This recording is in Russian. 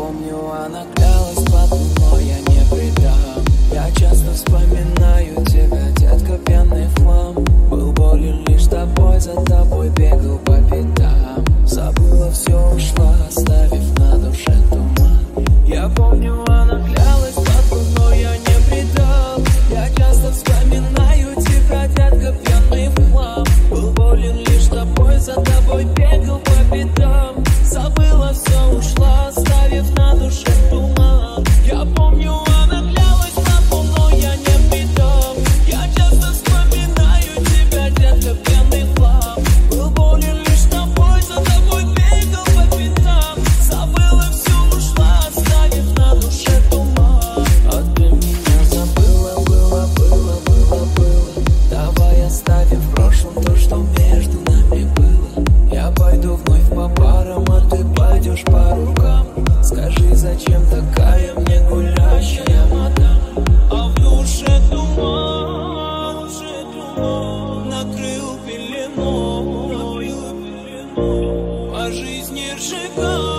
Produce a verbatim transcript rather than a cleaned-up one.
помню, она клялась под луной, я не предам. Я часто вспоминаю тебя, детка, пьяный флам. Был болен лишь тобой, за тобой бегал по пятам. Забыла все, ушла, оставив на душе туман. Я помню, она клялась под луной, я не предал. Я часто вспоминаю тебя, детка, пьяный флам. Был болен лишь тобой, за тобой бегал по пятам. Забыла все, ушла, оставив на душе туман. Я помню, она клялась под луной, я не предам. Я часто вспоминаю тебя, детка, пьяный флам. Был болен лишь тобой, за тобой бегал по пятам. Забыла все, ушла, оставив на душе туман. А ты меня забыла, было, было, было, было. Давай оставим в прошлом то, что между нами было. Я пойду вновь по парам, а ты пойдешь по рукам. Скажи, зачем такая мне гулящая мадам? А в душе туман, в душе туман накрыл пеленой, по жизни сжигал.